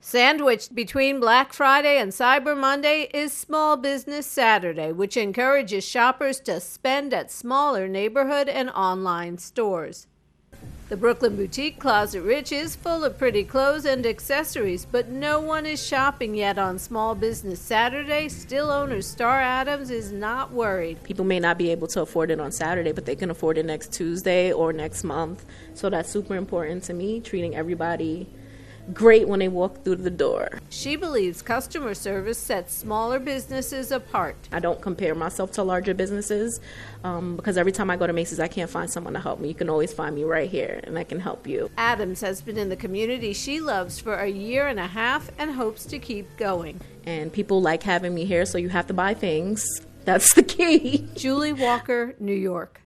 Sandwiched between Black Friday and Cyber Monday is Small Business Saturday, which encourages shoppers to spend at smaller neighborhood and online stores. The Brooklyn boutique Closet Rich is full of pretty clothes and accessories, but no one is shopping yet on Small Business Saturday. Still owner Star Adams is not worried. People may not be able to afford it on Saturday, but they can afford it next Tuesday or next month. So that's super important to me, treating everybody great when they walk through the door. She believes customer service sets smaller businesses apart. I don't compare myself to larger businesses because every time I go to Macy's, I can't find someone to help me. You can always find me right here, and I can help you. Adams has been in the community she loves for a year and a half and hopes to keep going. And people like having me here, so you have to buy things. That's the key. Julie Walker, New York.